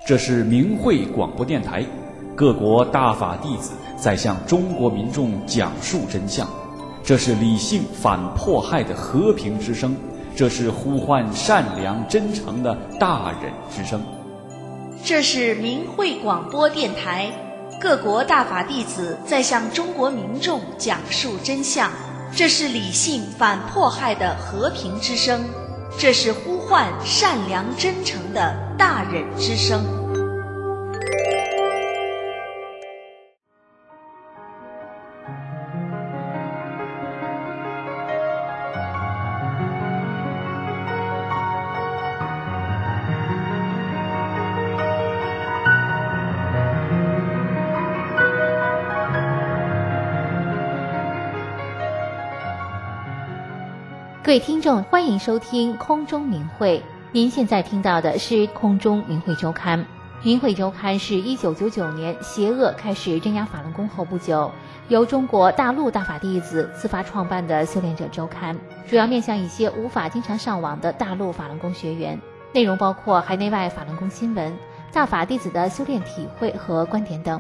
这是明慧广播电台，各国大法弟子在向中国民众讲述真相。这是理性反迫害的和平之声，这是呼唤善良真诚的大忍之声。 这是明慧广播电台，各国大法弟子在向中国民众讲述真相。这是理性反迫害的和平之声，这是呼唤善良真诚的大忍之声。 各位听众，欢迎收听空中明慧。您现在听到的是空中明慧周刊。明慧周刊是1999年邪恶开始镇压法轮功后不久，由中国大陆大法弟子自发创办的修炼者周刊，主要面向一些无法经常上网的大陆法轮功学员，内容包括海内外法轮功新闻、大法弟子的修炼体会和观点等。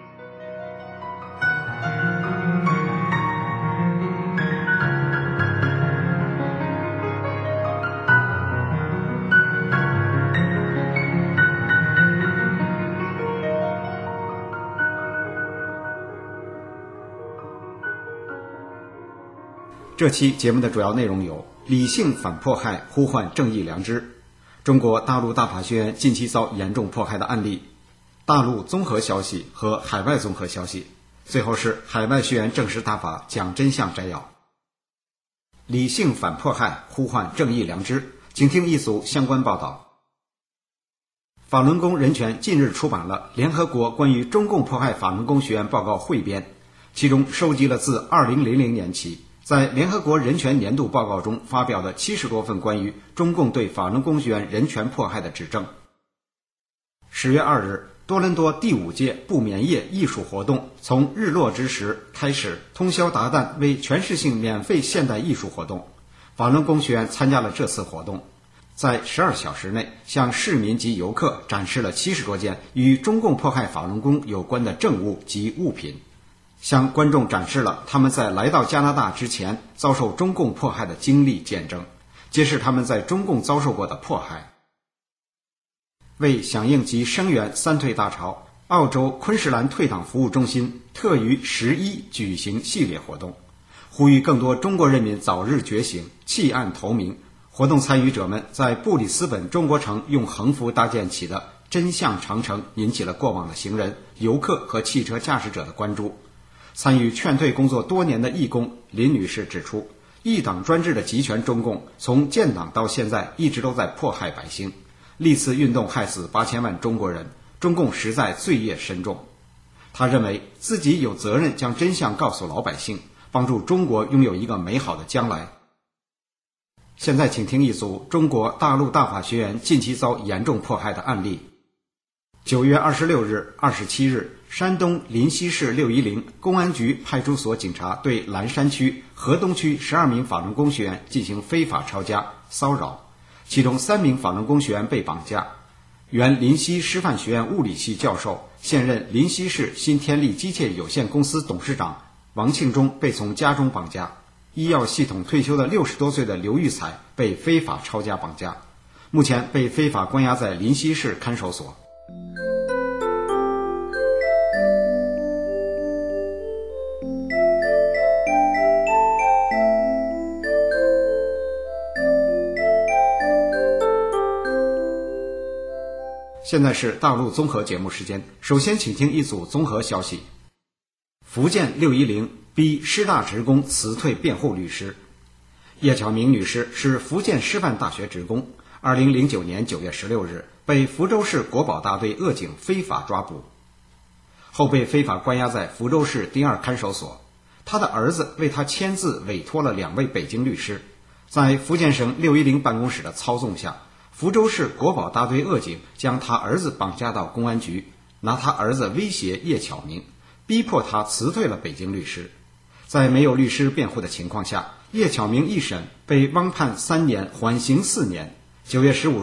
这期节目的主要内容有：理性反迫害，呼唤正义良知；中国大陆大法学员近期遭严重迫害的案例；大陆综合消息和海外综合消息；最后是海外学员正式大法讲真相摘要。理性反迫害，呼唤正义良知，请听一组相关报道。法轮功人权近日出版了联合国关于中共迫害法轮功学员报告汇编，其中收集了自2000年起在联合国人权年度报告中发表的70多份关于中共对法轮功学员人权迫害的指证。10月2日，多伦多第5届不眠夜艺术活动从日落之时开始，通宵达旦为全市性免费现代艺术活动。法轮功学员参加了这次活动，在12小时内向市民及游客展示了70多件与中共迫害法轮功有关的证物及物品，向观众展示了他们在来到加拿大之前遭受中共迫害的经历见证，揭示他们在中共遭受过的迫害。为响应及声援三退大潮，澳洲昆士兰退党服务中心特于11举行系列活动，呼吁更多中国人民早日觉醒，弃暗投明。活动参与者们在布里斯本中国城用横幅搭建起的真相长城引起了过往的行人、游客和汽车驾驶者的关注。参与劝退工作多年的义工林女士指出，一党专制的集权中共从建党到现在一直都在迫害百姓，历次运动害死8000万中国人，中共实在罪业深重。他认为自己有责任将真相告诉老百姓，帮助中国拥有一个美好的将来。现在请听一组中国大陆大法学员近期遭严重迫害的案例。9月26日、27日，山东临溪市610公安局派出所警察对蓝山区、河东区12名法轮功学员进行非法抄家、骚扰，其中3名法轮功学员被绑架。原临溪师范学院物理系教授、现任临溪市新天力机械有限公司董事长王庆忠被从家中绑架。医药系统退休的60多岁的刘玉彩被非法抄家绑架，目前被非法关押在临溪市看守所。现在是大陆综合节目时间，首先请听一组综合消息。福建610逼师大职工辞退辩护律师。叶巧明女士是福建师范大学职工，2009年9月16日被福州市国保大队恶警非法抓捕，后被非法关押在福州市第2看守所。他的儿子为他签字委托了2位北京律师，在福建省610办公室的操纵下，福州市国保大队恶警将他儿子绑架到公安局，拿他儿子威胁叶巧明，逼迫他辞退了北京律师。在没有律师辩护的情况下，叶巧明一审被汪判3年，缓刑4年。9月15日，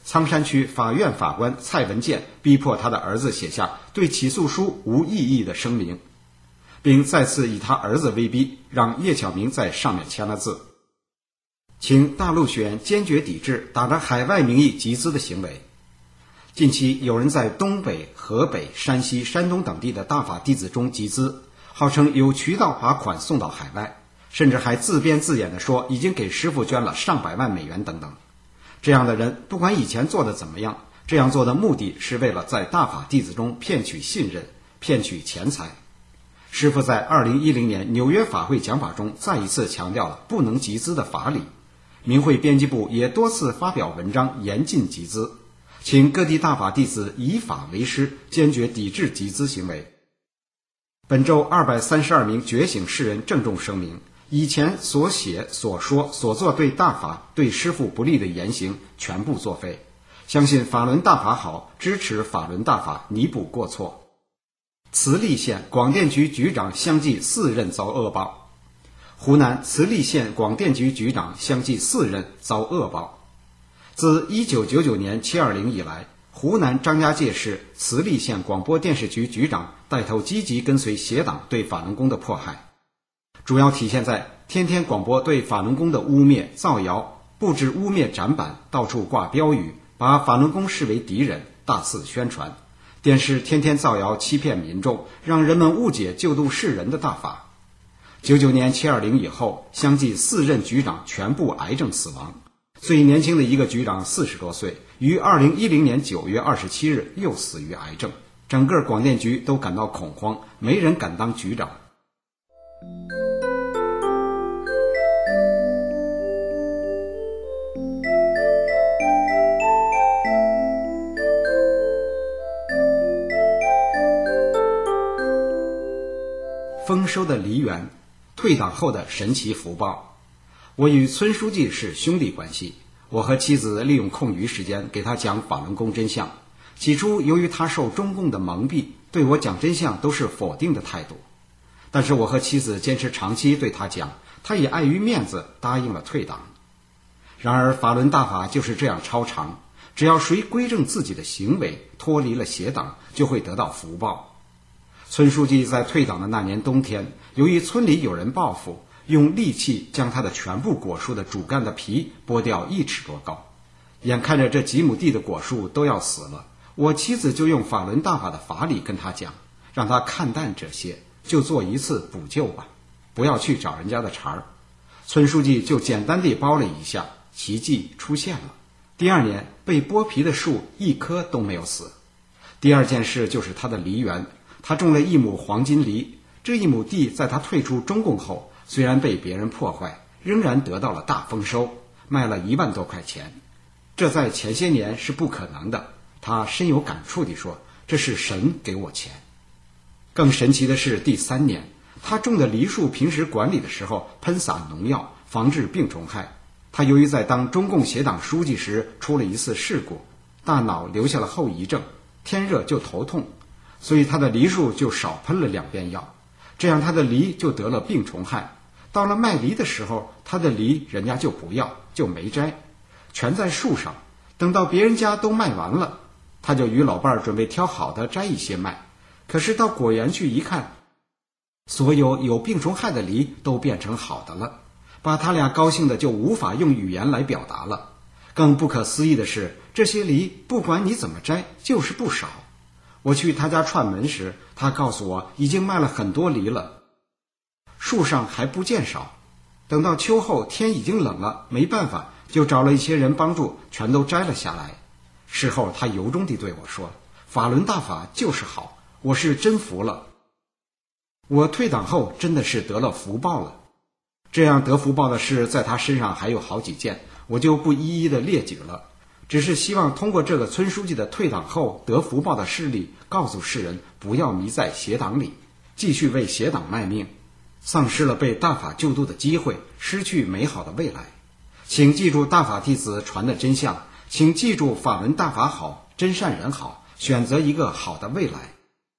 苍山区法院法官蔡文健逼迫他的儿子写下对起诉书无异议的声明，并再次以他儿子威逼，让叶巧明在上面签了字，请大陆学员坚决抵制打着海外名义集资的行为。近期有人在东北、河北、山西、山东等地的大法弟子中集资，号称有渠道把款送到海外，甚至还自编自演地说已经给师父捐了上百万美元等等。这样的人不管以前做的怎么样，这样做的目的是为了在大法弟子中骗取信任，骗取钱财。师父在2010年纽约法会讲法中再一次强调了不能集资的法理，明会编辑部也多次发表文章严禁集资，请各地大法弟子以法为师，坚决抵制集资行为。本周232名觉醒世人郑重声明，以前所写、所说、所做对大法、对师父不利的言行全部作废，相信法轮大法好，支持法轮大法，弥补过错。慈利县广电局局长相继4任遭恶报。湖南慈利县广电局局长相继4任遭恶报。自1999年720以来，湖南张家界市慈利县广播电视局局长带头积极跟随邪党对法轮功的迫害，主要体现在天天广播对法轮功的污蔑、造谣，布置污蔑展板，到处挂标语，把法轮功视为敌人，大肆宣传。电视天天造谣欺骗民众，让人们误解救度世人的大法。99年720以后，相继4任局长全部癌症死亡，最年轻的一个局长40多岁，于2010年9月27日又死于癌症。整个广电局都感到恐慌，没人敢当局长。丰收的梨园，退党后的神奇福报。我与村书记是兄弟关系，我和妻子利用空余时间给他讲法轮功真相。起初由于他受中共的蒙蔽，对我讲真相都是否定的态度，但是我和妻子坚持长期对他讲，他也碍于面子答应了退党。然而法轮大法就是这样超常，只要谁归正自己的行为，脱离了邪党，就会得到福报。村书记在退党的那年冬天，由于村里有人报复，用利器将他的全部果树的主干的皮剥掉1尺多高，眼看着这几亩地的果树都要死了，我妻子就用法轮大法的法理跟他讲，让他看淡这些，就做一次补救吧，不要去找人家的茬儿。村书记就简单地包了一下，奇迹出现了。第2年被剥皮的树一棵都没有死。第2件事就是他的梨园，他种了1亩黄金梨，这1亩地在他退出中共后，虽然被别人破坏，仍然得到了大丰收，卖了1万多块钱。这在前些年是不可能的，他深有感触地说，这是神给我钱。更神奇的是第3年，他种的梨树平时管理的时候喷洒农药，防治病虫害。他由于在当中共协党书记时出了一次事故，大脑留下了后遗症，天热就头痛，所以他的梨树就少喷了2遍药，这样他的梨就得了病虫害。到了卖梨的时候，他的梨人家就不要，就没摘，全在树上。等到别人家都卖完了，他就与老伴儿准备挑好的摘一些卖，可是到果园去一看，所有病虫害的梨都变成好的了，把他俩高兴的就无法用语言来表达了。更不可思议的是，这些梨不管你怎么摘就是不少。我去他家串门时，他告诉我已经卖了很多梨了，树上还不见少。等到秋后天已经冷了，没办法，就找了一些人帮助，全都摘了下来。事后他由衷地对我说，法轮大法就是好，我是真服了。我退党后真的是得了福报了。这样得福报的事在他身上还有好几件，我就不一一的列举了，只是希望通过这个村书记的退党后得福报的事例，告诉世人不要迷在邪党里，继续为邪党卖命，丧失了被大法救度的机会，失去美好的未来。请记住大法弟子传的真相，请记住法轮大法好，真善人好，选择一个好的未来。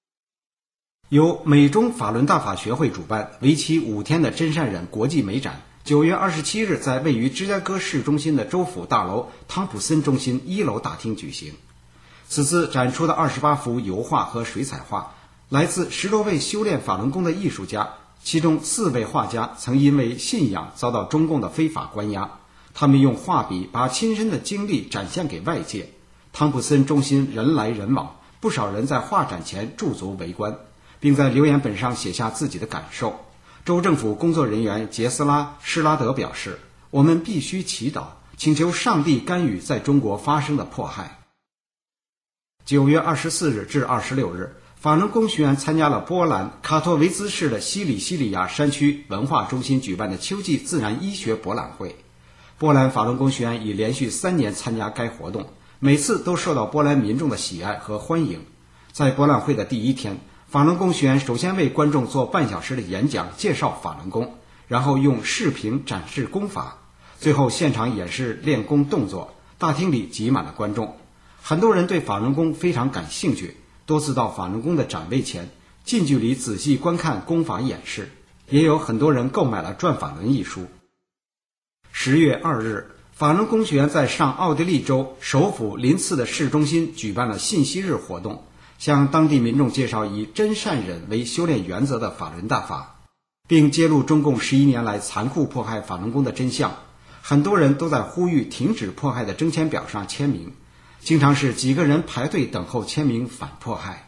由美中法轮大法学会主办，为期5天的真善忍国际美展 9月27日在位于芝加哥市中心的州府大楼汤普森中心1楼大厅举行。此次展出的28幅油画和水彩画来自10多位修炼法轮功的艺术家，其中4位画家曾因为信仰遭到中共的非法关押，他们用画笔把亲身的经历展现给外界。汤普森中心人来人往，不少人在画展前驻足围观，并在留言本上写下自己的感受。州政府工作人员杰斯拉·施拉德表示，我们必须祈祷，请求上帝干预在中国发生的迫害。9月24日至26日，法轮功学员参加了波兰卡托维兹市的西里亚山区文化中心举办的秋季自然医学博览会。波兰法轮功学员已连续3年参加该活动，每次都受到波兰民众的喜爱和欢迎。在博览会的第1天，法轮功学员首先为观众做半小时的演讲，介绍法轮功，然后用视频展示功法，最后现场演示练功动作，大厅里挤满了观众。很多人对法轮功非常感兴趣，多次到法轮功的展位前近距离仔细观看功法演示，也有很多人购买了《转法轮》一书。10月2日，法轮功学员在上奥地利州首府林茨的市中心举办了信息日活动，向当地民众介绍以真善忍为修炼原则的法轮大法，并揭露中共11年来残酷迫害法轮功的真相。很多人都在呼吁停止迫害的征签表上签名，经常是几个人排队等候签名反迫害。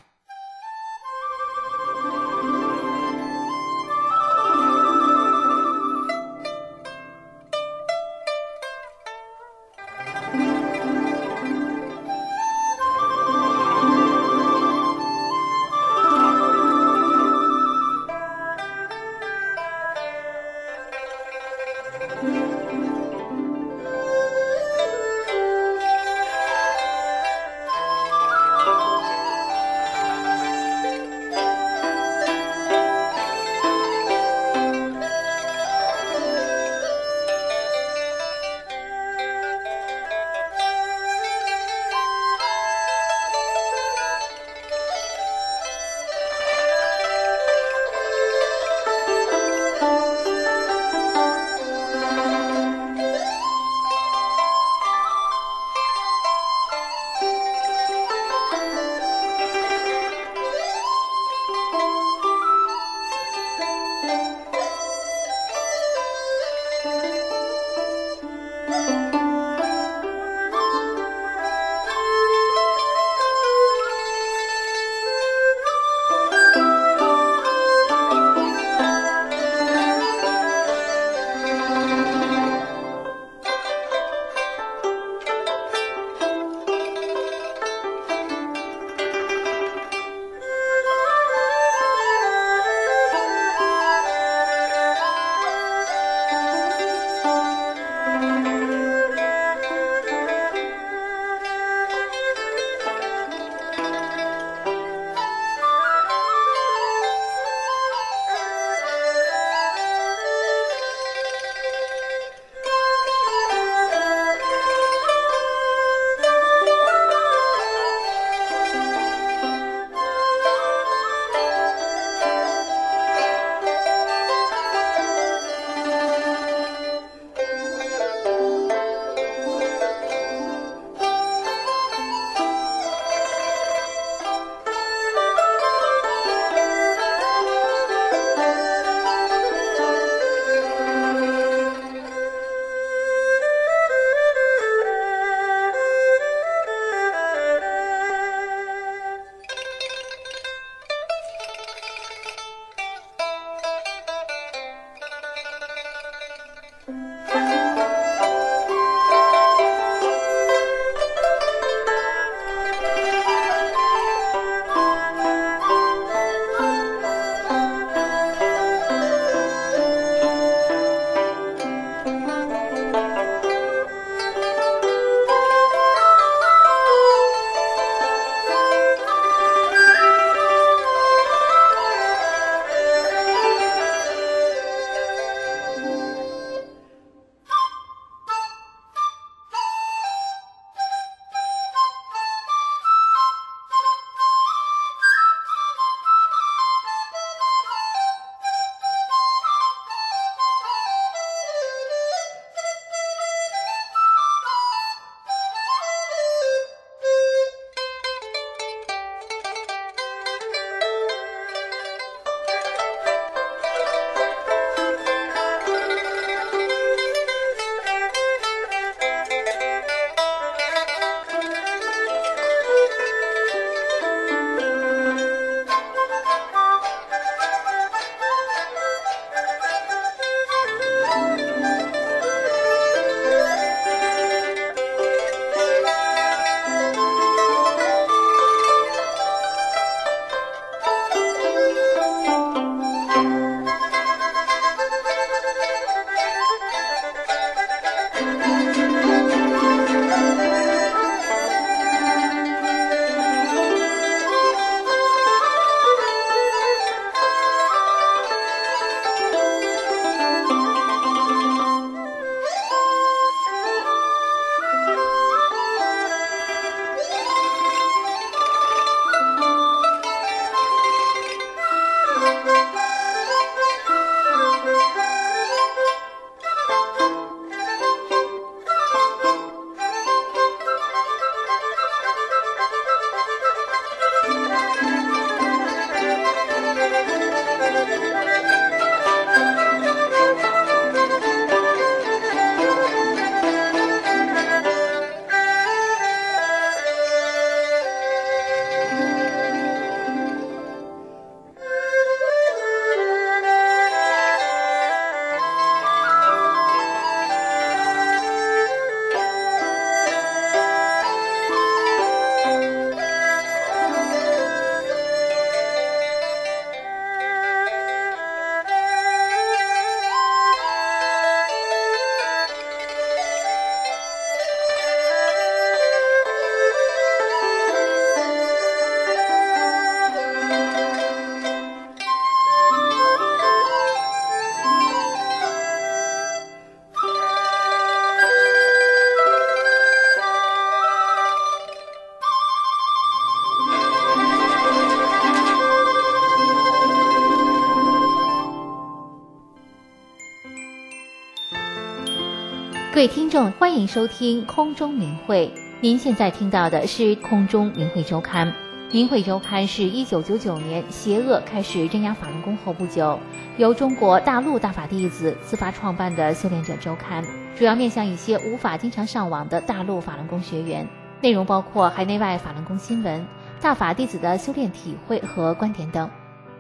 位听众，欢迎收听空中明会。您现在听到的是空中明会周刊。明会周刊是1999年邪恶开始镇压法轮功后不久，由中国大陆大法弟子自发创办的修炼者周刊，主要面向一些无法经常上网的大陆法轮功学员，内容包括海内外法轮功新闻、大法弟子的修炼体会和观点等。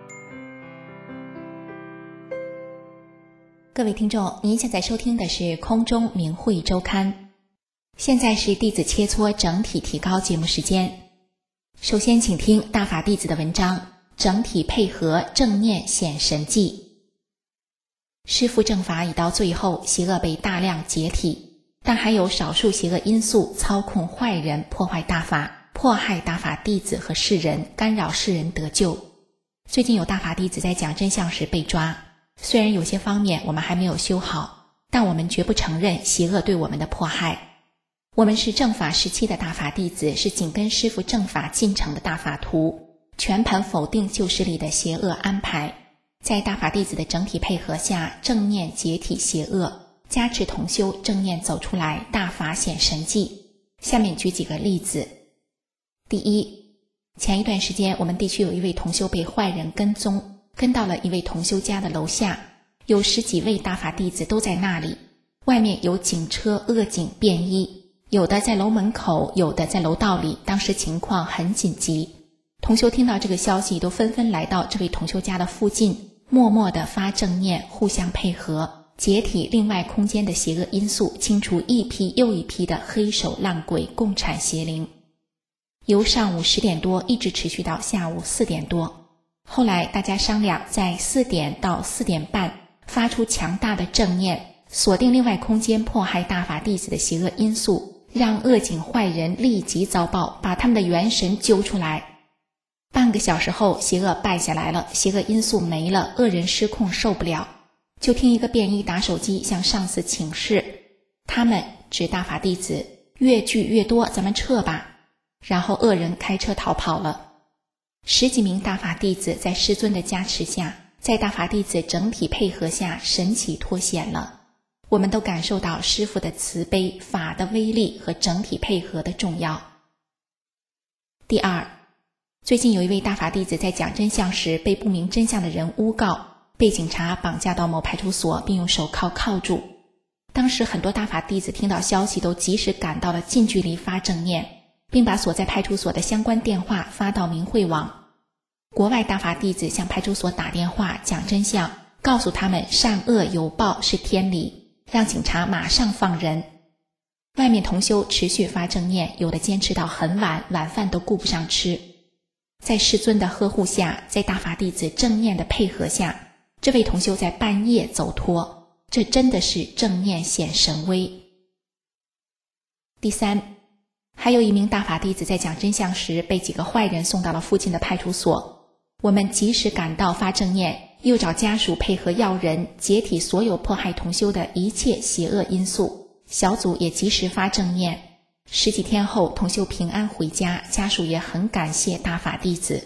各位听众，您现在收听的是空中明慧周刊，现在是弟子切磋整体提高节目时间。首先请听大法弟子的文章，整体配合正念显神迹。师父正法已到最后，邪恶被大量解体，但还有少数邪恶因素操控坏人，破坏大法，迫害大法弟子和世人，干扰世人得救。最近有大法弟子在讲真相时被抓，虽然有些方面我们还没有修好，但我们绝不承认邪恶对我们的迫害。我们是正法时期的大法弟子，是紧跟师父正法进程的大法徒，全盘否定旧势力的邪恶安排，在大法弟子的整体配合下，正念解体邪恶，加持同修正念走出来，大法显神迹。下面举几个例子。第一，前一段时间我们地区有一位同修被坏人跟踪，跟到了一位同修家的楼下，有10几位大法弟子都在那里，外面有警车恶警便衣，有的在楼门口，有的在楼道里，当时情况很紧急。同修听到这个消息，都纷纷来到这位同修家的附近，默默地发正念，互相配合，解体另外空间的邪恶因素，清除一批又一批的黑手烂鬼共产邪灵。由上午10点多一直持续到下午4点多，后来大家商量，在4点到4点半发出强大的正念，锁定另外空间迫害大法弟子的邪恶因素，让恶警坏人立即遭报，把他们的元神揪出来。半个小时后，邪恶败下来了，邪恶因素没了，恶人失控受不了，就听一个便衣打手机向上司请示，他们指大法弟子，越聚越多，咱们撤吧。然后恶人开车逃跑了。10几名大法弟子在师尊的加持下，在大法弟子整体配合下，神奇脱显了。我们都感受到师父的慈悲，法的威力和整体配合的重要。第二，最近有一位大法弟子在讲真相时被不明真相的人诬告，被警察绑架到某派出所，并用手铐铐住。当时很多大法弟子听到消息都及时赶到了近距离发正念，并把所在派出所的相关电话发到明慧网。国外大法弟子向派出所打电话讲真相，告诉他们善恶有报是天理，让警察马上放人。外面同修持续发正念，有的坚持到很晚，晚饭都顾不上吃。在师尊的呵护下，在大法弟子正念的配合下，这位同修在半夜走脱，这真的是正念显神威。第三，还有一名大法弟子在讲真相时被几个坏人送到了附近的派出所，我们及时赶到发正念，又找家属配合要人，解体所有迫害同修的一切邪恶因素，小组也及时发正念。10几天后，同修平安回家，家属也很感谢大法弟子。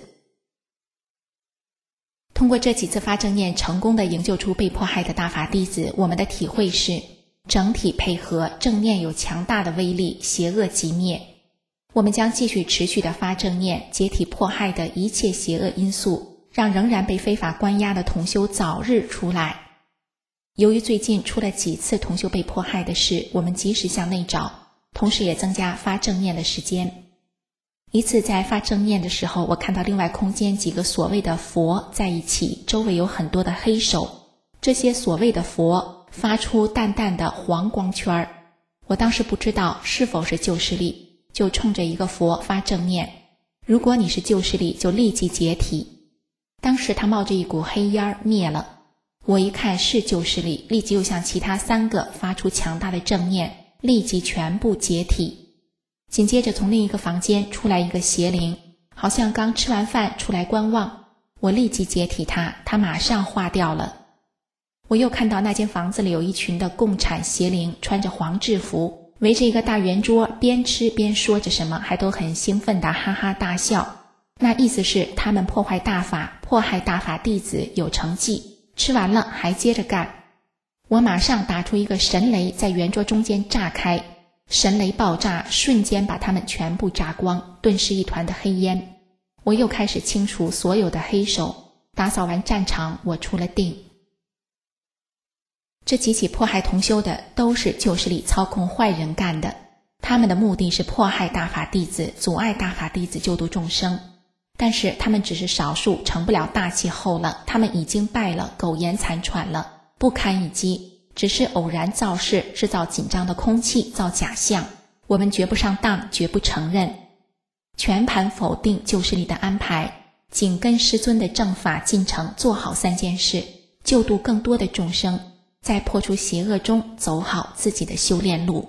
通过这几次发正念，成功地营救出被迫害的大法弟子，我们的体会是整体配合，正念有强大的威力，邪恶即灭。我们将继续持续地发正念，解体迫害的一切邪恶因素，让仍然被非法关押的同修早日出来。由于最近出了几次同修被迫害的事，我们及时向内找，同时也增加发正念的时间。一次在发正念的时候，我看到另外空间几个所谓的佛在一起，周围有很多的黑手，这些所谓的佛发出淡淡的黄光圈，我当时不知道是否是旧势力，就冲着一个佛发正念，如果你是旧势力就立即解体。当时他冒着一股黑烟灭了，我一看是旧势力，立即又向其他3个发出强大的正念，立即全部解体。紧接着从另一个房间出来一个邪灵，好像刚吃完饭出来观望，我立即解体他马上化掉了。我又看到那间房子里有一群的共产邪灵，穿着黄制服，围着一个大圆桌，边吃边说着什么，还都很兴奋地哈哈大笑。那意思是他们破坏大法，迫害大法弟子有成绩，吃完了还接着干。 我马上打出一个神雷，在圆桌中间炸开，神雷爆炸，瞬间把它们全部炸光，顿时一团的黑烟。我又开始清除所有的黑手，打扫完战场，我出了定。这几起迫害同修的都是旧势力操控坏人干的，他们的目的是迫害大法弟子，阻碍大法弟子救度众生。但是他们只是少数成不了大气候了，他们已经败了，苟延残喘了，不堪一击，只是偶然造势，制造紧张的空气，造假象。我们绝不上当，绝不承认，全盘否定旧势力的安排，紧跟师尊的正法进程，做好3件事，救度更多的众生，在破除邪恶中走好自己的修炼路。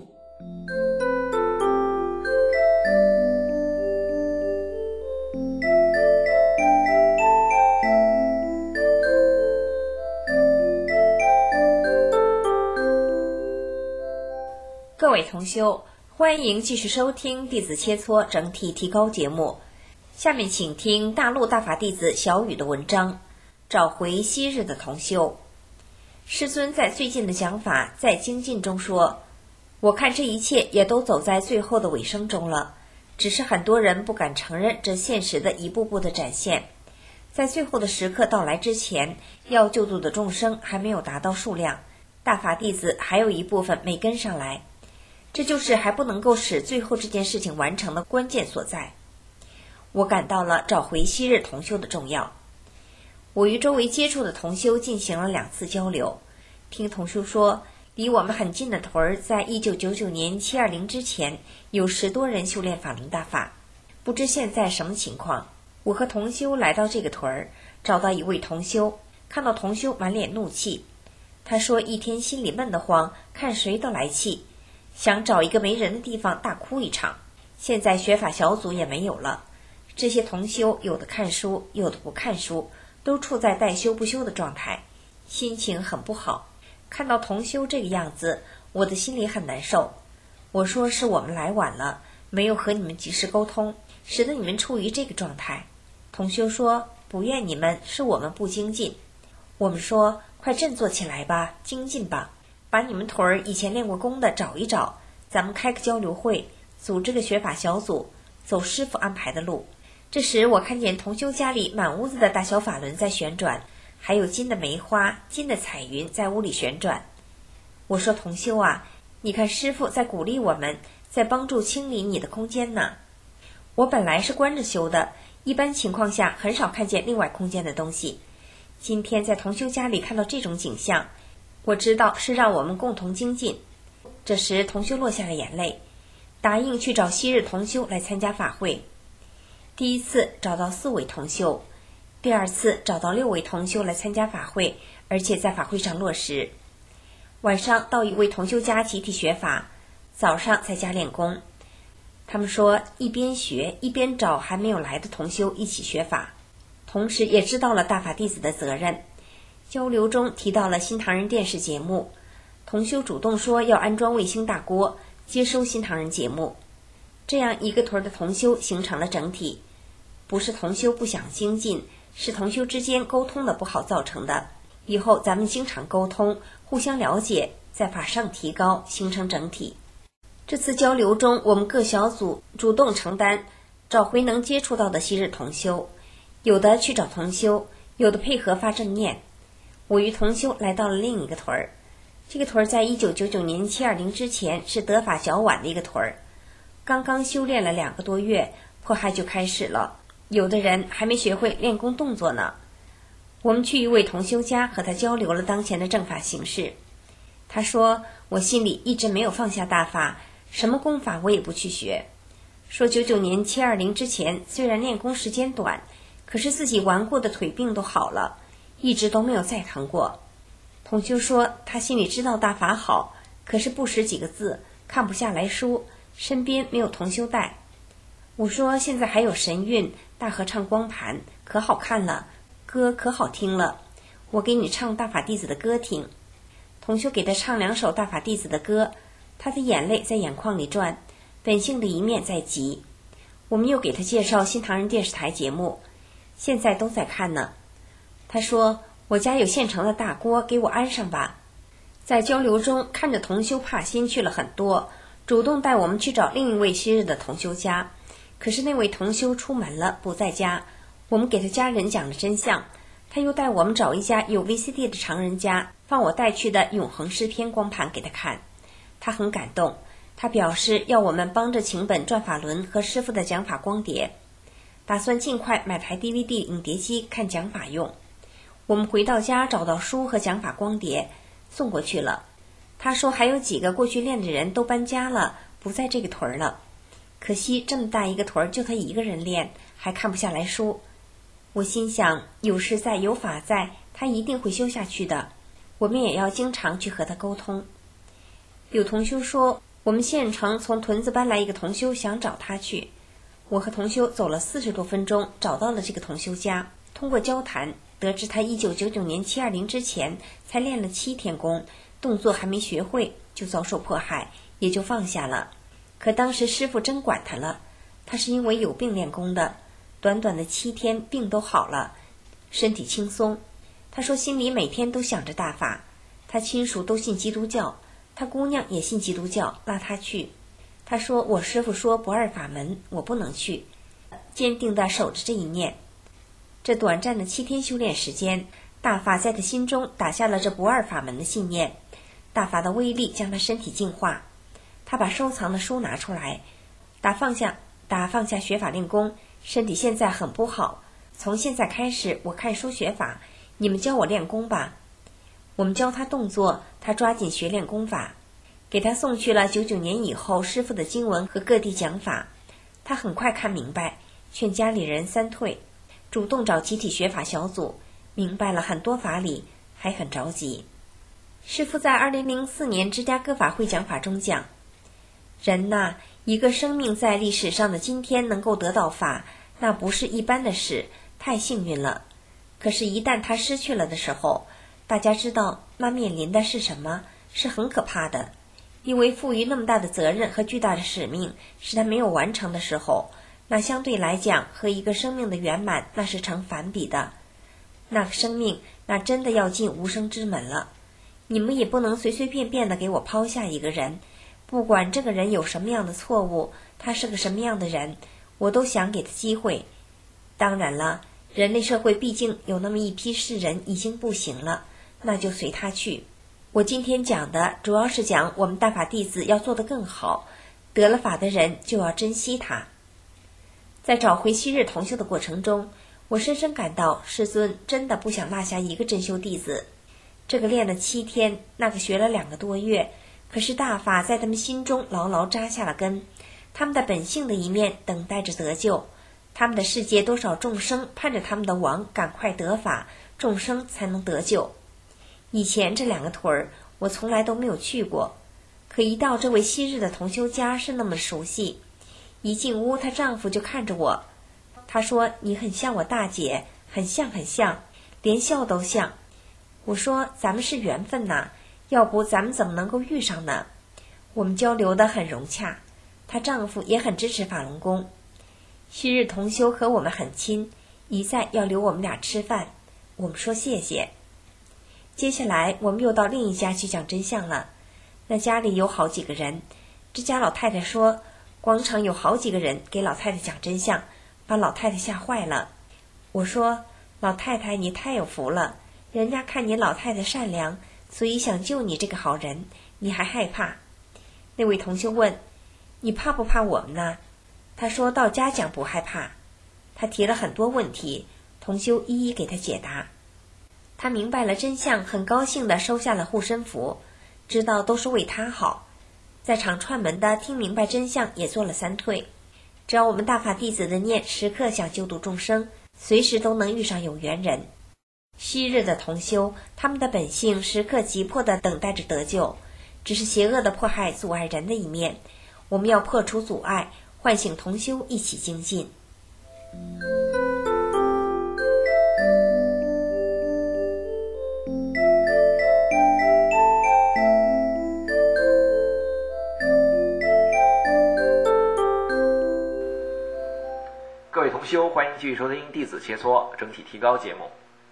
各位同修，欢迎继续收听弟子切磋整体提高节目。下面请听大陆大法弟子小雨的文章，找回昔日的同修。师尊在最近的讲法在精进中说，我看这一切也都走在最后的尾声中了，只是很多人不敢承认这现实的一步步的展现。在最后的时刻到来之前，要救度的众生还没有达到数量，大法弟子还有一部分没跟上来，这就是还不能够使最后这件事情完成的关键所在。我感到了找回昔日同修的重要。我与周围接触的同修进行了2次交流，听同修说，离我们很近的屯儿在1999年720之前有10多人修炼法轮大法，不知现在什么情况。我和同修来到这个屯儿，找到一位同修，看到同修满脸怒气，他说一天心里闷得慌，看谁都来气，想找一个没人的地方大哭一场。现在学法小组也没有了，这些同修有的看书，有的不看书，都处在待修不修的状态，心情很不好。看到同修这个样子，我的心里很难受。我说是我们来晚了，没有和你们及时沟通，使得你们处于这个状态。同修说不怨你们，是我们不精进。我们说快振作起来吧，精进吧，把你们屯儿以前练过功的找一找，咱们开个交流会，组织个学法小组，走师父安排的路。这时我看见同修家里满屋子的大小法轮在旋转，还有金的梅花、金的彩云在屋里旋转。我说同修啊，你看师父在鼓励我们，在帮助清理你的空间呢。我本来是关着修的，一般情况下很少看见另外空间的东西。今天在同修家里看到这种景象，我知道是让我们共同精进。这时同修落下了眼泪，答应去找昔日同修来参加法会。第一次找到4位同修，第2次找到6位同修来参加法会，而且在法会上落实。晚上到一位同修家集体学法，早上在家练功。他们说一边学一边找还没有来的同修一起学法，同时也知道了大法弟子的责任。交流中提到了新唐人电视节目，同修主动说要安装卫星大锅，接收新唐人节目。这样一个屯的同修形成了整体，不是同修不想精进，是同修之间沟通的不好造成的。以后咱们经常沟通，互相了解，在法上提高，形成整体。这次交流中，我们各小组主动承担，找回能接触到的昔日同修，有的去找同修，有的配合发正念。我与同修来到了另一个屯儿，这个屯儿在1999年720之前是得法较晚的一个屯儿，刚刚修炼了2个多月，迫害就开始了，有的人还没学会练功动作呢。我们去一位同修家和他交流了当前的正法形势。他说我心里一直没有放下大法，什么功法我也不去学。说99年720之前虽然练功时间短，可是自己顽固的腿病都好了，一直都没有再疼过。同修说他心里知道大法好，可是不识几个字，看不下来书，身边没有同修带。我说现在还有神韵大合唱光盘，可好看了，歌可好听了，我给你唱大法弟子的歌听。同修给他唱2首大法弟子的歌，他的眼泪在眼眶里转，本性的一面在急。我们又给他介绍新唐人电视台节目，现在都在看呢。他说我家有现成的大锅，给我安上吧。 在交流中，看着同修怕心去了很多，主动带我们去找另一位昔日的同修家。可是那位同修出门了，不在家。我们给他家人讲了真相，他又带我们找一家有 VCD 的常人家，放我带去的《永恒诗篇》光盘给他看。他很感动，他表示要我们帮着请本转法轮和师父的讲法光碟，打算尽快买台 DVD 影碟机看讲法用。我们回到家找到书和讲法光碟，送过去了。他说还有几个过去练的人都搬家了，不在这个屯儿了。可惜这么大一个屯儿就他一个人练，还看不下来书。我心想，有事在有法在，他一定会修下去的。我们也要经常去和他沟通。有同修说，我们县城从屯子搬来一个同修，想找他去。我和同修走了40多分钟，找到了这个同修家。通过交谈，得知他1999年720之前才练了7天功，动作还没学会就遭受迫害，也就放下了。可当时师父真管他了，他是因为有病练功的，短短的7天病都好了，身体轻松。他说心里每天都想着大法，他亲属都信基督教，他姑娘也信基督教，拉他去。他说我师父说不二法门，我不能去，坚定地守着这一念。这短暂的7天修炼时间，大法在他心中打下了这不二法门的信念，大法的威力将他身体净化。他把收藏的书拿出来，打放下学法练功，身体现在很不好，从现在开始我看书学法，你们教我练功吧。我们教他动作，他抓紧学练功法，给他送去了99年以后师父的经文和各地讲法。他很快看明白，劝家里人3退，主动找集体学法小组，明白了很多法理，还很着急。师父在2004年芝加哥法会讲法中讲，人呐，一个生命在历史上的今天能够得到法，那不是一般的事，太幸运了。可是一旦他失去了的时候，大家知道那面临的是什么，是很可怕的。因为赋予那么大的责任和巨大的使命是他没有完成的时候，那相对来讲和一个生命的圆满那是成反比的。那个生命那真的要进无生之门了。你们也不能随随便便的给我抛下一个人，不管这个人有什么样的错误，他是个什么样的人，我都想给他机会。当然了，人类社会毕竟有那么一批世人已经不行了，那就随他去。我今天讲的主要是讲我们大法弟子要做得更好，得了法的人就要珍惜它。在找回昔日同修的过程中，我深深感到师尊真的不想落下一个真修弟子。这个练了7天，那个学了2个多月，可是大法在他们心中牢牢扎下了根，他们的本性的一面等待着得救，他们的世界多少众生盼着他们的王赶快得法，众生才能得救。以前这2个屯儿我从来都没有去过，可一到这位昔日的同修家是那么熟悉。一进屋，她丈夫就看着我，他说你很像我大姐，很像，连笑都像。我说咱们是缘分呐，要不咱们怎么能够遇上呢？我们交流得很融洽，她丈夫也很支持法轮功。昔日同修和我们很亲，一再要留我们俩吃饭，我们说谢谢。接下来我们又到另一家去讲真相了，那家里有好几个人，这家老太太说广场有好几个人给老太太讲真相，把老太太吓坏了。我说老太太你太有福了，人家看你老太太善良，所以想救你这个好人，你还害怕。那位同修问你怕不怕我们呢？他说到家讲不害怕。他提了很多问题，同修一一给他解答。他明白了真相，很高兴地收下了护身符，知道都是为他好。在场串门的听明白真相，也做了3退。只要我们大法弟子的念时刻想救度众生，随时都能遇上有缘人。昔日的同修，他们的本性时刻急迫地等待着得救，只是邪恶的迫害阻碍人的一面，我们要破除阻碍，唤醒同修一起精进。 各位同修，欢迎继续收听弟子切磋整体提高节目。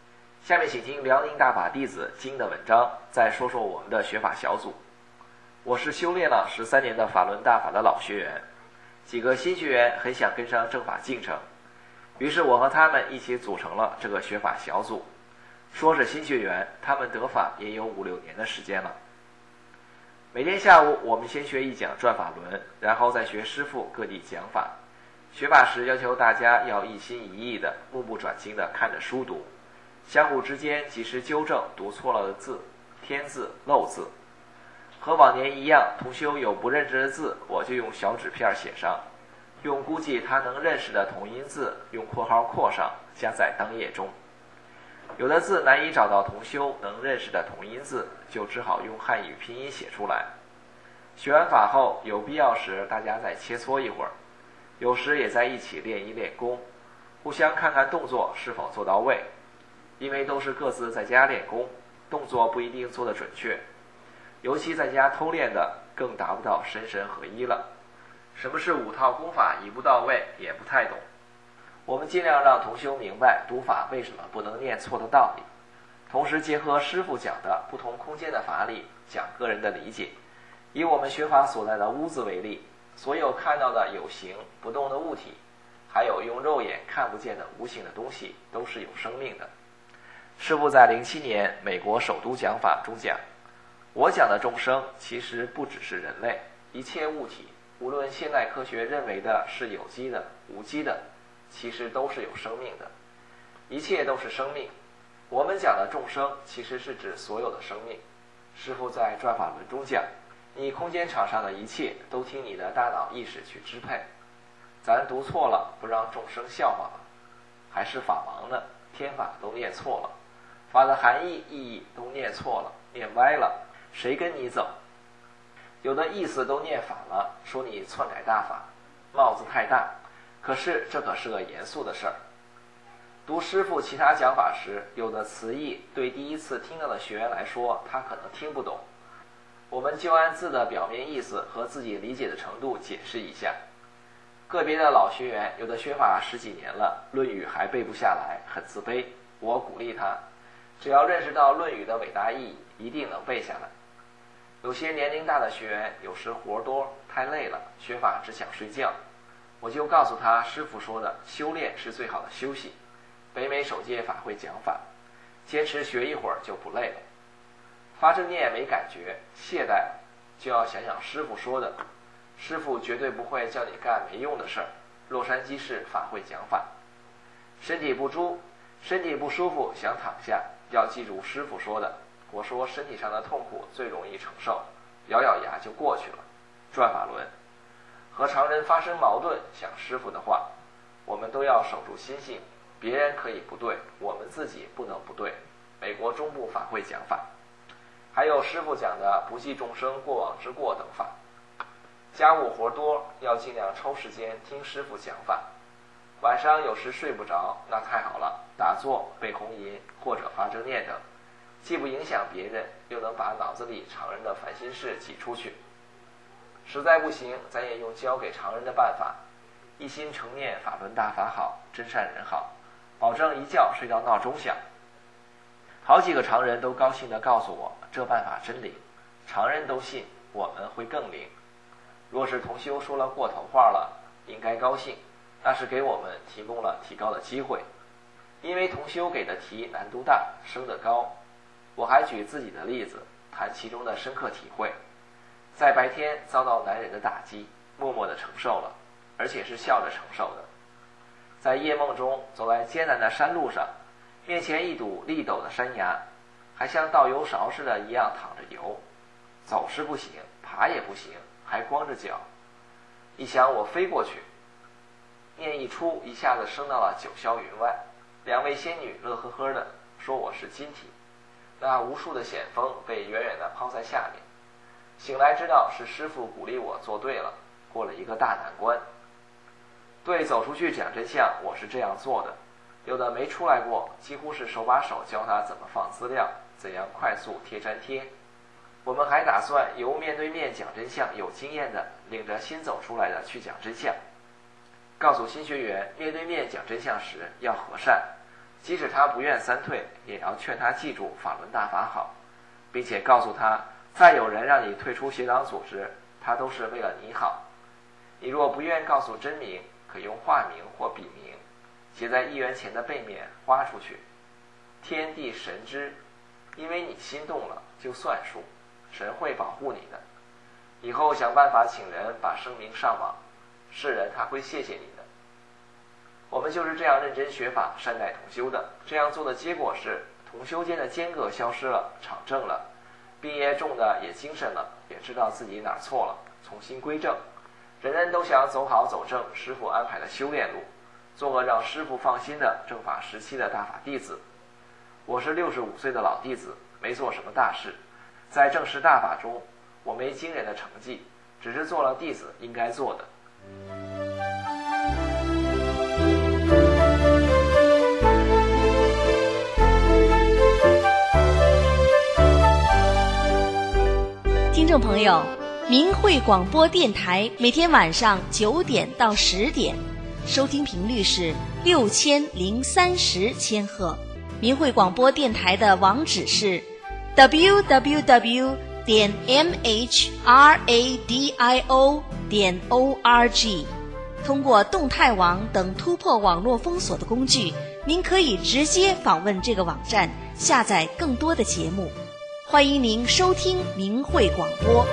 下面请听辽宁大法弟子经的文章，再说说我们的学法小组。我是修炼了13年的法轮大法的老学员，几个新学员很想跟上正法进程，于是我和他们一起组成了这个学法小组。说是新学员，他们得法也有5-6年的时间了。每天下午我们先学一讲转法轮，然后再学师父各地讲法。学法时要求大家要一心一意的目不转睛的看着书读，相互之间及时纠正读错了的字、添字、漏字。和往年一样，同修有不认识的字，我就用小纸片写上，用估计他能认识的同音字用括号括上，加在当页中。有的字难以找到同修能认识的同音字，就只好用汉语拼音写出来。学完法后，有必要时大家再切磋一会儿，有时也在一起练一练功，互相看看动作是否做到位。因为都是各自在家练功，动作不一定做得准确，尤其在家偷练的更达不到神神合一了。什么是5套功法一步到位也不太懂。我们尽量让同修明白读法为什么不能念错的道理，同时结合师父讲的不同空间的法理，讲个人的理解。以我们学法所在的屋子为例，所有看到的有形不动的物体，还有用肉眼看不见的无形的东西，都是有生命的。师父在07年美国首都讲法中讲，我讲的众生其实不只是人类，一切物体，无论现代科学认为的是有机的、无机的，其实都是有生命的，一切都是生命。我们讲的众生其实是指所有的生命。师父在转法轮中讲，你空间场上的一切都听你的大脑意识去支配。咱读错了，不让众生笑话吗？还是法盲呢？天法都念错了，法的含义意义都念错了，念歪了，谁跟你走？有的意思都念反了，说你篡改大法，帽子太大。可是这可是个严肃的事儿。读师父其他讲法时，有的词义对第一次听到的学员来说，他可能听不懂，我们就按字的表面意思和自己理解的程度解释一下。个别的老学员，有的学法10几年了，《论语》还背不下来，很自卑。我鼓励他，只要认识到《论语》的伟大意义，一定能背下来。有些年龄大的学员，有时活多太累了，学法只想睡觉，我就告诉他师父说的修炼是最好的休息。北美首届法会讲法，坚持学一会儿就不累了。发正念没感觉，懈怠了，就要想想师父说的，师父绝对不会叫你干没用的事儿。洛杉矶市法会讲法，身体不舒服想躺下，要记住师父说的。我说身体上的痛苦最容易承受，咬咬牙就过去了。转法轮，和常人发生矛盾，想师父的话，我们都要守住心性。别人可以不对，我们自己不能不对。美国中部法会讲法，还有师父讲的不计众生过往之过等法。家务活多，要尽量抽时间听师父讲法。晚上有时睡不着，那太好了，打坐、背红吟或者发正念等，既不影响别人，又能把脑子里常人的烦心事挤出去。实在不行，咱也用教给常人的办法，一心成念法轮大法好，真善人好，保证一觉睡到闹钟响。好几个常人都高兴地告诉我，这办法真灵，常人都信，我们会更灵。若是同修说了过头话了，应该高兴，那是给我们提供了提高的机会。因为同修给的题难度大，升得高。我还举自己的例子，谈其中的深刻体会。在白天遭到男人的打击，默默地承受了，而且是笑着承受的。在夜梦中走在艰难的山路上，面前一堵立陡的山崖，还像倒油勺似的一样淌着油，走是不行，爬也不行，还光着脚。一想我飞过去，念一出，一下子升到了九霄云外。2位仙女乐呵呵的说我是金体，那无数的险峰被远远地抛在下面。醒来知道是师父鼓励我做对了，过了一个大难关。对走出去讲真相，我是这样做的。有的没出来过，几乎是手把手教他怎么放资料，怎样快速贴粘贴。我们还打算由面对面讲真相有经验的，领着新走出来的去讲真相。告诉新学员，面对面讲真相时要和善， 即使他不愿三退，也要劝他记住法轮大法好，并且告诉他，再有人让你退出邪党组织，他都是为了你好。你若不愿告诉真名，可用化名或笔名，写在1元钱的背面花出去。天地神知，因为你心动了就算数，神会保护你的。以后想办法请人把声明上网，是人他会谢谢你的。我们就是这样认真学法，善待同修的。这样做的结果是，同修间的间隔消失了，场正了，毕业重的也精神了，也知道自己哪儿错了，重新归正。人人都想走好走正师父安排的修炼路，做个让师父放心的正法时期的大法弟子。我是65岁的老弟子，没做什么大事，在正式大法中，我没惊人的成绩，只是做了弟子应该做的。 听众朋友，明慧广播电台每天晚上9点到10点，收听频率是6030千赫。明慧广播电台的网址是 www.mhradio.org。通过动态网等突破网络封锁的工具，您可以直接访问这个网站，下载更多的节目。欢迎您收听明慧广播。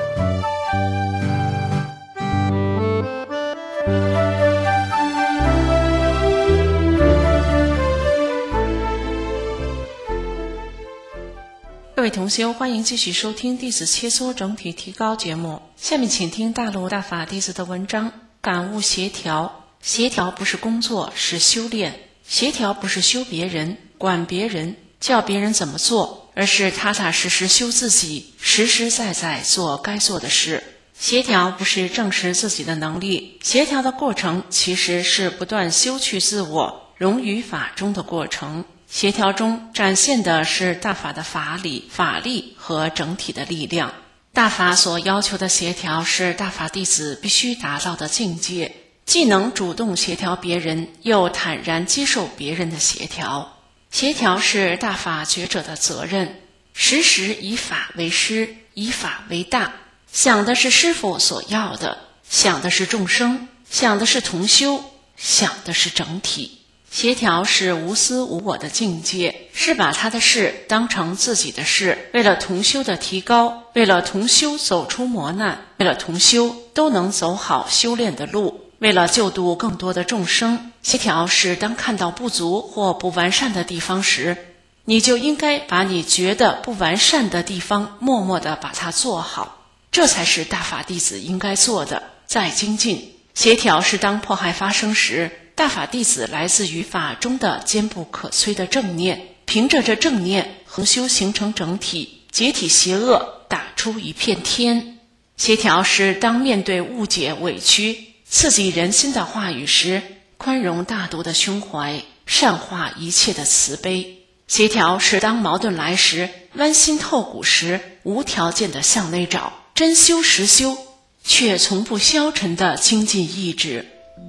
各位同修，欢迎继续收听弟子切磋整体提高节目。下面请听大陆大法弟子的文章，感悟协调。协调不是工作，是修炼。协调不是修别人、管别人、叫别人怎么做，而是踏踏实实修自己，实实在在做该做的事。协调不是证实自己的能力，协调的过程其实是不断修去自我，融于法中的过程。协调中展现的是大法的法理、法力和整体的力量。大法所要求的协调是大法弟子必须达到的境界，既能主动协调别人，又坦然接受别人的协调。协调是大法觉者的责任，时时以法为师，以法为大，想的是师父所要的，想的是众生，想的是同修，想的是整体。协调是无私无我的境界，是把他的事当成自己的事，为了同修的提高，为了同修走出磨难，为了同修都能走好修炼的路，为了救度更多的众生。协调是当看到不足或不完善的地方时，你就应该把你觉得不完善的地方默默地把它做好，这才是大法弟子应该做的，再精进。协调是当迫害发生时，大法弟子来自于法中的坚不可摧的正念，凭着这正念合修形成整体，解体邪恶，打出一片天。协调是当面对误解、委屈、刺激人心的话语时，宽容大度的胸怀，善化一切的慈悲。协调是当矛盾来时，剜心透骨时，无条件的向内找，真修实修，却从不消沉的精进意志。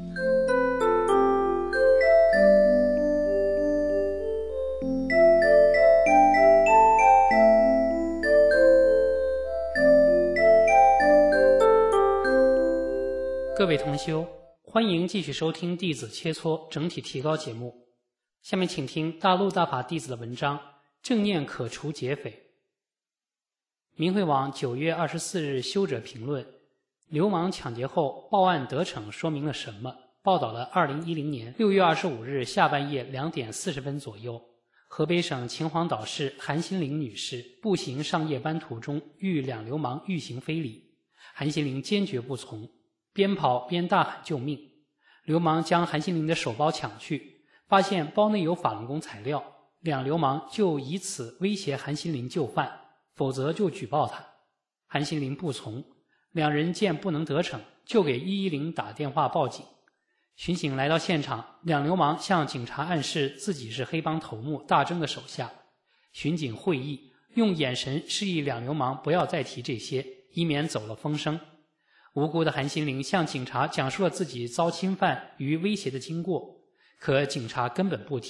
各位同修，欢迎继续收听弟子切磋整体提高节目。下面请听大陆大法弟子的文章，正念可除劫匪。明慧网9月24日修者评论，流氓抢劫后报案得逞说明了什么？报道了2010年6月25日下半夜2点40分左右，河北省秦皇岛市韩新玲女士步行上夜班途中遇两流氓欲行非礼，韩新玲坚决不从，边跑边大喊救命。流氓将韩新玲的手包抢去，发现包内有法轮功材料，两流氓就以此威胁韩新玲就范，否则就举报他。韩新玲不从，两人见不能得逞，就给110打电话报警。巡警来到现场，两流氓向警察暗示自己是黑帮头目大征的手下。巡警会意，用眼神示意两流氓不要再提这些，以免走了风声。无辜的韩新玲向警察讲述了自己遭侵犯与威胁的经过，可警察根本不听，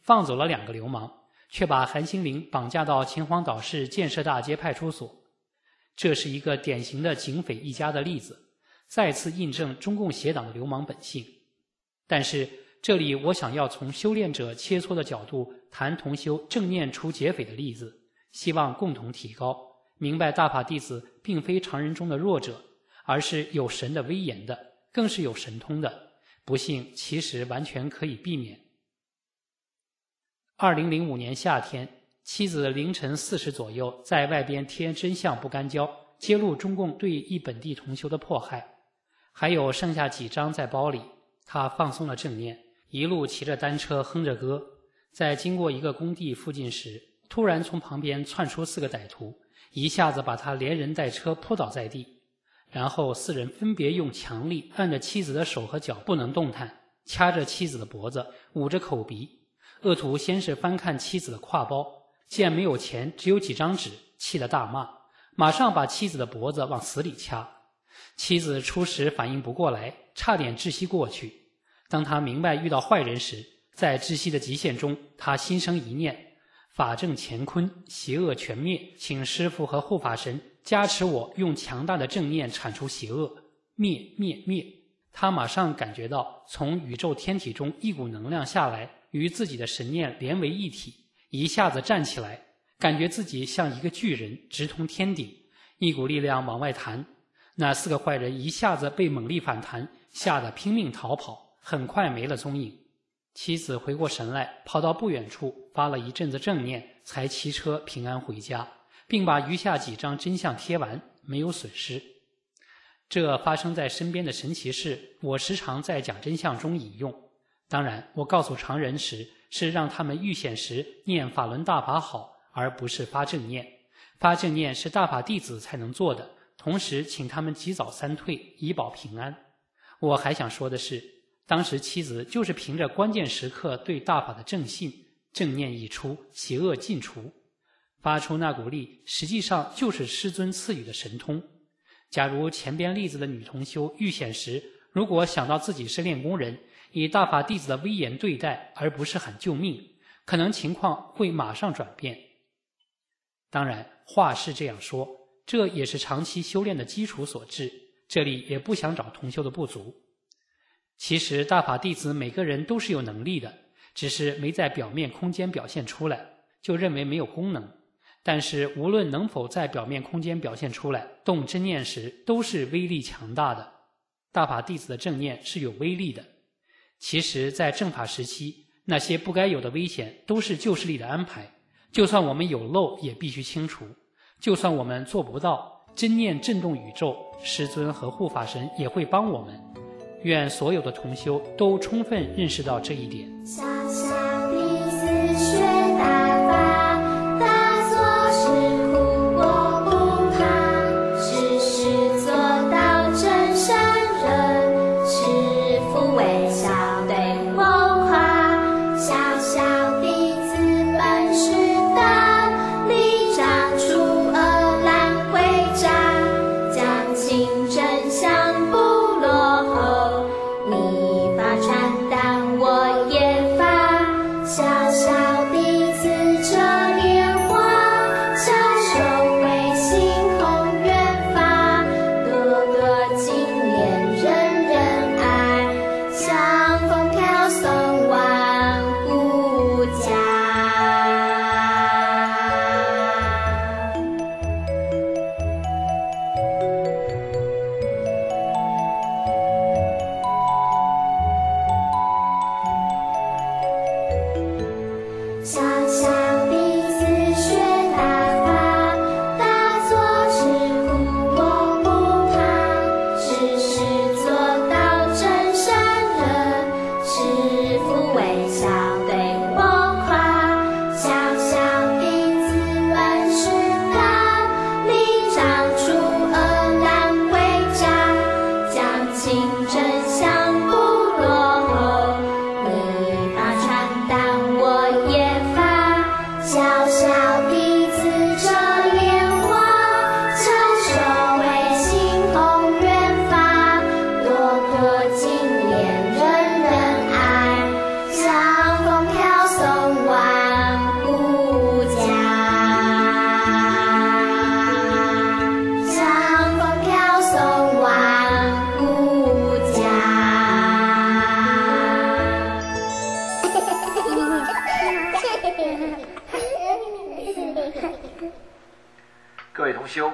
放走了2个流氓，却把韩新龄绑架到秦皇岛市建设大街派出所。这是一个典型的警匪一家的例子，再次印证中共邪党的流氓本性。但是这里我想要从修炼者切磋的角度谈同修正念除劫匪的例子，希望共同提高，明白大法弟子并非常人中的弱者，而是有神的威严的，更是有神通的，不幸其实完全可以避免。2005年夏天，妻子凌晨4时左右在外边贴真相不干胶，揭露中共对一本地同修的迫害，还有剩下几张在包里。他放松了正念，一路骑着单车哼着歌，在经过一个工地附近时，突然从旁边窜出4个歹徒，一下子把他连人带车扑倒在地，然后4人分别用强力按着妻子的手和脚不能动弹，掐着妻子的脖子，捂着口鼻。恶徒先是翻看妻子的挎包，见没有钱，只有几张纸，气得大骂，马上把妻子的脖子往死里掐。妻子初时反应不过来，差点窒息过去。当他明白遇到坏人时，在窒息的极限中，他心生一念：法正乾坤，邪恶全灭，请师父和护法神加持我用强大的正念铲除邪恶，灭灭灭。他马上感觉到从宇宙天体中一股能量下来，与自己的神念连为一体，一下子站起来，感觉自己像一个巨人，直通天顶，一股力量往外弹。那4个坏人一下子被猛力反弹，吓得拼命逃跑，很快没了踪影。妻子回过神来，跑到不远处发了一阵子正念，才骑车平安回家，并把余下几张真相贴完，没有损失。这发生在身边的神奇事，我时常在讲真相中引用。当然，我告诉常人时，是让他们遇险时念法轮大法好，而不是发正念。发正念是大法弟子才能做的，同时请他们及早3退，以保平安。我还想说的是，当时妻子就是凭着关键时刻对大法的正信，正念一出，邪恶尽除，发出那股力，实际上就是师尊赐予的神通。假如前边例子的女同修遇险时，如果想到自己是练功人，以大法弟子的威严对待，而不是喊救命，可能情况会马上转变。当然，话是这样说，这也是长期修炼的基础所致，这里也不想找同修的不足。其实大法弟子每个人都是有能力的，只是没在表面空间表现出来，就认为没有功能。但是无论能否在表面空间表现出来，动真念时都是威力强大的。大法弟子的正念是有威力的。其实在正法时期，那些不该有的危险都是救世力的安排，就算我们有漏也必须清除，就算我们做不到，真念震动宇宙，师尊和护法神也会帮我们。愿所有的同修都充分认识到这一点。 小小弟子学大法，大做事苦过不怕，时时做到真善人，师父微笑对我夸。小小弟子本事大，力长出恶懒回家，讲清真相不落后，你发传单我也发，小小弟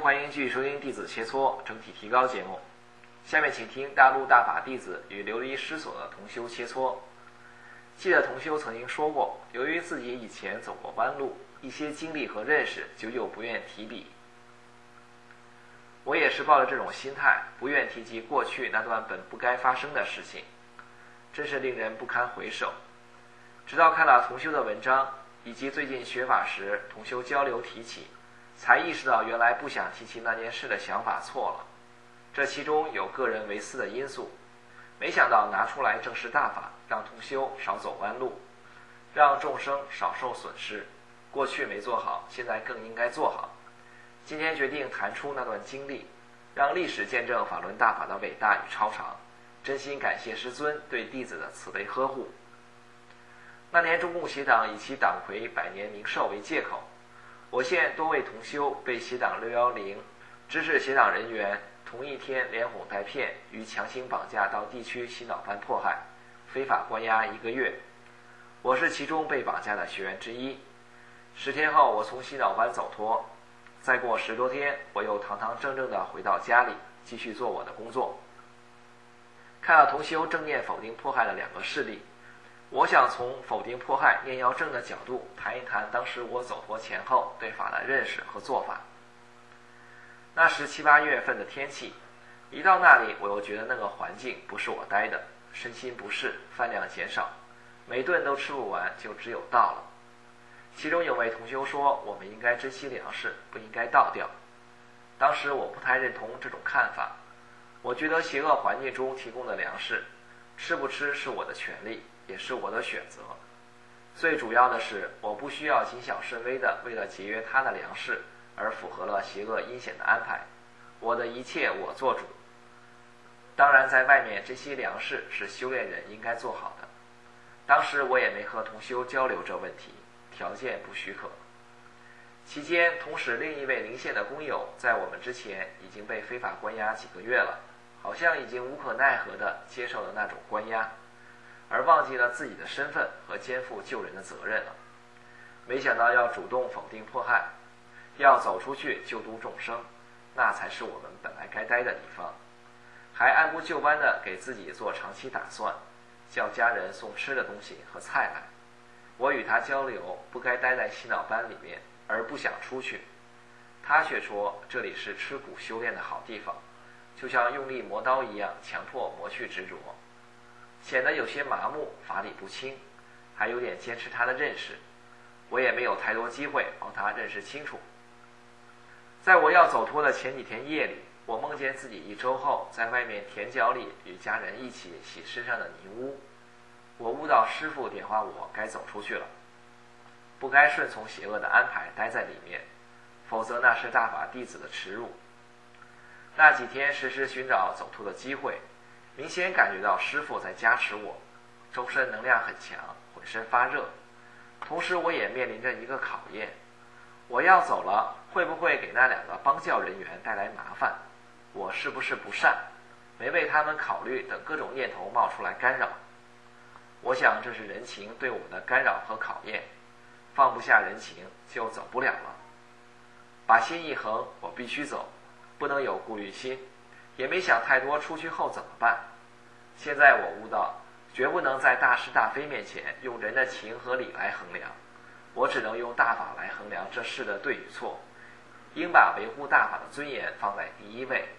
欢迎继续收听弟子切磋整体提高节目。下面请听大陆大法弟子与琉璃师所的同修切磋。记得同修曾经说过，由于自己以前走过弯路，一些经历和认识，久久不愿提笔。我也是抱着这种心态，不愿提及过去那段本不该发生的事情，真是令人不堪回首。直到看了同修的文章，以及最近学法时同修交流提起，才意识到原来不想提起那件事的想法错了。这其中有个人为私的因素，没想到拿出来正是大法，让同修少走弯路，让众生少受损失。过去没做好，现在更应该做好。今天决定谈出那段经历，让历史见证法轮大法的伟大与超常，真心感谢师尊对弟子的慈悲呵护。那年中共协党以其党魁100年冥寿为借口，我县多位同修被协党610指使协党人员同一天连哄带骗，与强行绑架到地区洗脑班迫害，非法关押1个月。我是其中被绑架的学员之一。10天后，我从洗脑班走脱。再过10多天，我又堂堂正正地回到家里，继续做我的工作。看了同修正念否定迫害的2个事例，我想从否定迫害念要正的角度谈一谈当时我走脱前后对法的认识和做法。那时7、8月份的天气，一到那里我又觉得那个环境不是我待的，身心不适，饭量减少，每顿都吃不完，就只有倒了。其中有位同修说，我们应该珍惜粮食，不应该倒掉。当时我不太认同这种看法，我觉得邪恶环境中提供的粮食，吃不吃是我的权利，也是我的选择。最主要的是，我不需要谨小慎微的为了节约他的粮食而符合了邪恶阴险的安排，我的一切我做主。当然在外面这些粮食是修炼人应该做好的。当时我也没和同修交流这问题，条件不许可。期间，同时另一位临县的工友在我们之前已经被非法关押几个月了，好像已经无可奈何地接受了那种关押，而忘记了自己的身份和肩负救人的责任了。没想到要主动否定迫害，要走出去救度众生，那才是我们本来该待的地方。还按部就班地给自己做长期打算，叫家人送吃的东西和菜来。我与他交流，不该待在洗脑班里面，而不想出去。他却说这里是吃苦修炼的好地方，就像用力磨刀一样，强迫磨去执着，显得有些麻木，法理不清，还有点坚持他的认识。我也没有太多机会帮他认识清楚。在我要走脱的前几天夜里，我梦见自己1周后在外面田角里与家人一起洗身上的泥污。我悟到师父点化我该走出去了，不该顺从邪恶的安排待在里面，否则那是大法弟子的耻辱。那几天时时寻找走脱的机会，明显感觉到师父在加持我，周身能量很强，浑身发热。同时我也面临着一个考验，我要走了，会不会给那2个帮教人员带来麻烦？我是不是不善，没为他们考虑等各种念头冒出来干扰？我想这是人情对我的干扰和考验，放不下人情就走不了了。把心一横，我必须走，不能有顾虑心，也没想太多出去后怎么办。现在我悟到，绝不能在大是大非面前用人的情和理来衡量，我只能用大法来衡量这事的对与错，应把维护大法的尊严放在第一位。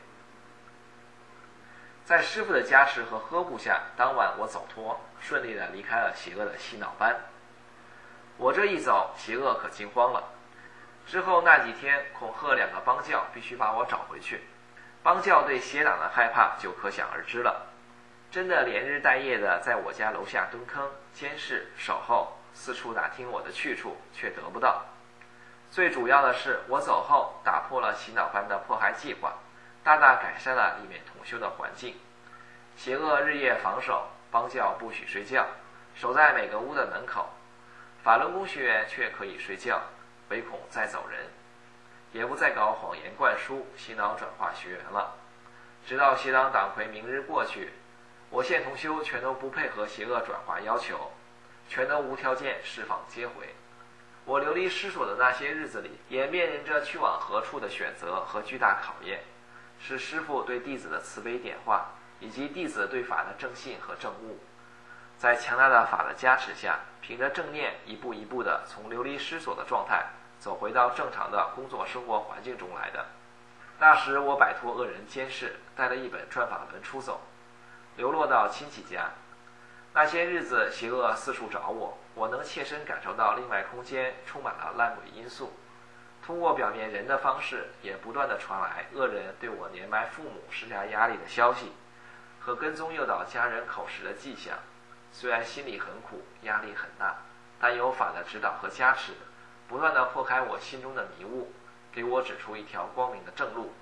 在师父的加持和呵护下，当晚我走脱，顺利地离开了邪恶的洗脑班。我这一走，邪恶可惊慌了。之后那几天恐吓2个帮教必须把我找回去，帮教对邪党的害怕就可想而知了。真的连日带夜的在我家楼下蹲坑监视守候，四处打听我的去处，却得不到。最主要的是，我走后打破了洗脑班的迫害计划，大大改善了里面同修的环境。邪恶日夜防守，帮教不许睡觉，守在每个屋的门口。法轮功学员却可以睡觉，唯恐再走人，也不再搞谎言灌输、洗脑转化学员了。直到邪党党魁明日过去，我县同修全都不配合邪恶转化要求，全都无条件释放接回。 我流离失所的那些日子里，也面临着去往何处的选择和巨大考验，是师父对弟子的慈悲点化，以及弟子对法的正信和正悟。在强大的法的加持下，凭着正念一步一步地从流离失所的状态走回到正常的工作生活环境中来的。那时我摆脱恶人监视，带了一本转法轮出走，流落到亲戚家。那些日子邪恶四处找我，我能切身感受到另外空间充满了烂鬼因素。通过表面人的方式，也不断地传来恶人对我年迈父母施加压力的消息，和跟踪诱导家人口实的迹象。虽然心里很苦，压力很大，但有法的指导和加持，不断地破开我心中的迷雾，给我指出一条光明的正路。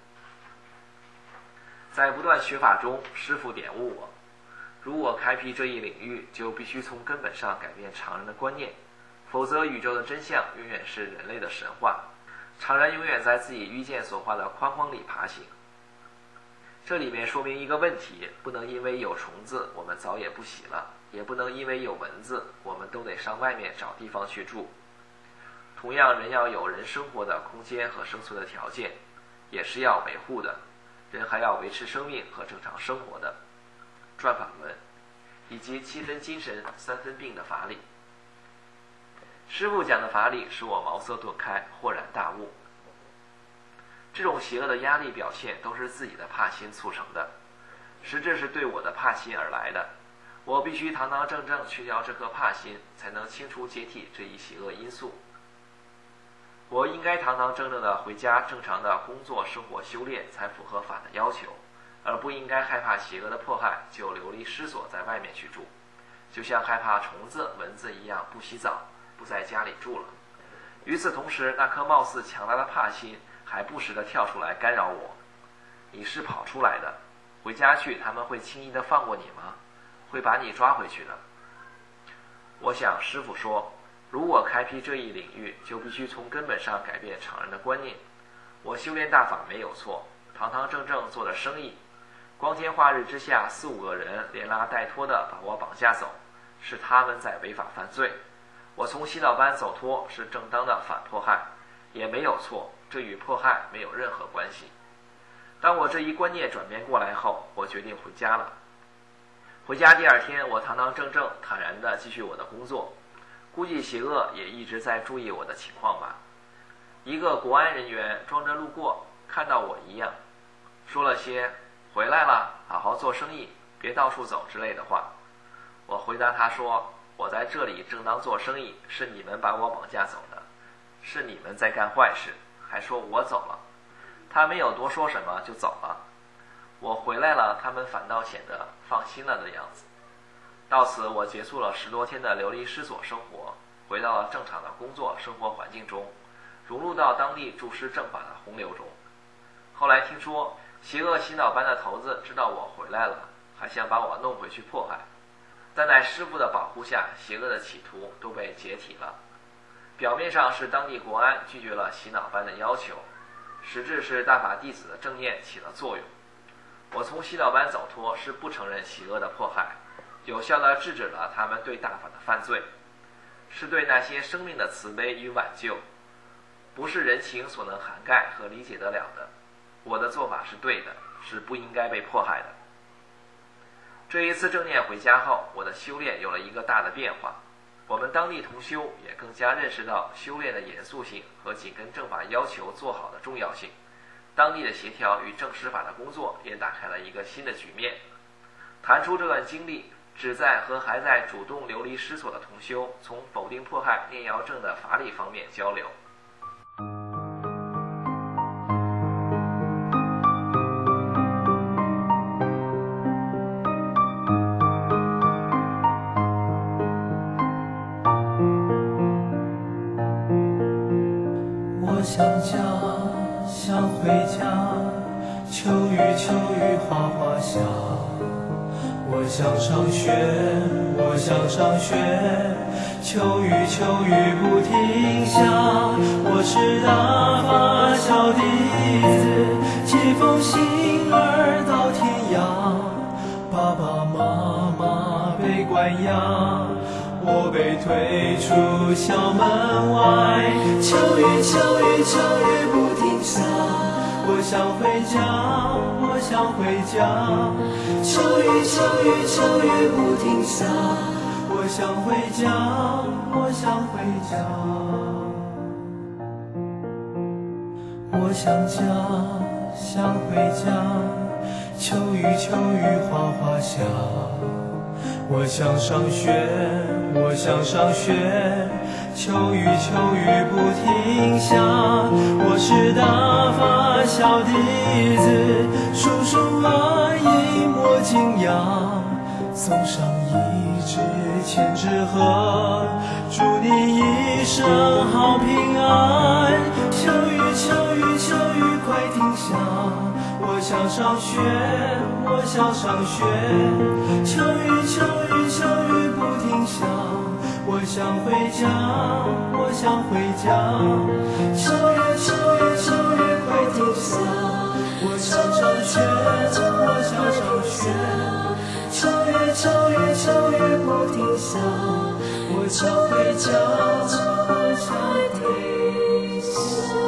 在不断学法中，师父点悟我，如我开辟这一领域，就必须从根本上改变常人的观念，否则宇宙的真相永远是人类的神话，常人永远在自己愚见所化的框框里爬行。这里面说明一个问题，不能因为有虫子我们早也不洗了，也不能因为有蚊子我们都得上外面找地方去住。同样，人要有人生活的空间和生存的条件，也是要维护的，人还要维持生命和正常生活的。转法轮以及7分精神3分病的法理，师父讲的法理使我茅塞顿开，豁然大悟。这种邪恶的压力表现都是自己的怕心促成的，实质是对我的怕心而来的。我必须堂堂正正去掉这颗怕心，才能清除解体这一邪恶因素。我应该堂堂正正的回家正常的工作生活修炼，才符合法的要求，而不应该害怕邪恶的迫害就流离失所在外面去住，就像害怕虫子蚊子一样不洗澡，不在家里住了。与此同时，那颗貌似强大的怕心还不时地跳出来干扰我。你是跑出来的，回家去他们会轻易地放过你吗？会把你抓回去的。我想师父说，如果开辟这一领域，就必须从根本上改变常人的观念。我修炼大法没有错，堂堂正正做了生意，光天化日之下4、5个人连拉带拖地把我绑架走，是他们在违法犯罪。我从洗脑班走脱是正当的反迫害，也没有错，这与迫害没有任何关系。当我这一观念转变过来后，我决定回家了。回家第2天，我堂堂正正坦然地继续我的工作，估计邪恶也一直在注意我的情况吧。一个国安人员装着路过，看到我一样，说了些回来了，好好做生意，别到处走之类的话。我回答他说，我在这里正当做生意，是你们把我绑架走的，是你们在干坏事，还说我走了。他没有多说什么就走了。我回来了，他们反倒显得放心了的样子。到此，我结束了10多天的流离失所生活，回到了正常的工作生活环境中，融入到当地注师正法的洪流中。后来听说邪恶洗脑班的头子知道我回来了，还想把我弄回去迫害，但在师父的保护下，邪恶的企图都被解体了。表面上是当地国安拒绝了洗脑班的要求，实质是大法弟子的正念起了作用。我从洗脑班走脱是不承认邪恶的迫害，有效地制止了他们对大法的犯罪，是对那些生命的慈悲与挽救，不是人情所能涵盖和理解得了的。我的做法是对的，是不应该被迫害的。这一次正念回家后，我的修炼有了一个大的变化。我们当地同修也更加认识到修炼的严肃性和紧跟正法要求做好的重要性。当地的协调与正师法的工作也打开了一个新的局面。谈出这段经历，旨在和还在主动流离失所的同修从否定迫害念妖正的法理方面交流。 我想家，想回家，秋雨哗哗下。我想上学，我想上学，秋雨不停下。我是大法小弟子，接风信儿到天涯。爸爸妈妈被关押， 我被推出校门外，秋雨秋雨秋雨不停下，我想回家，我想回家。秋雨秋雨秋雨不停下，我想回家，我想回家。我想家，想回家。秋雨秋雨哗哗下，我想上学，我想上学。秋雨秋雨不停下，我是大发小弟子，叔叔阿姨莫惊讶，送上一支千纸鹤，祝你一生好平安。秋雨秋雨秋雨快停下，我想上学，我想上学。秋雨秋雨秋雨不停下，我想回家，我想回家。秋雨秋雨秋雨快停下，我想上学，我想上学。秋雨秋雨秋雨不停下，我想回家，我想回家。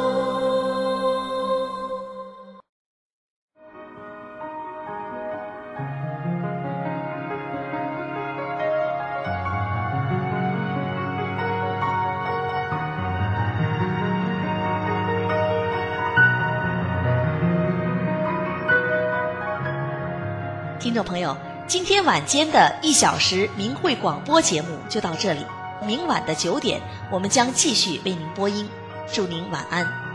听众朋友，今天晚间的1小时明慧广播节目就到这里，明晚的9点，我们将继续为您播音。祝您晚安。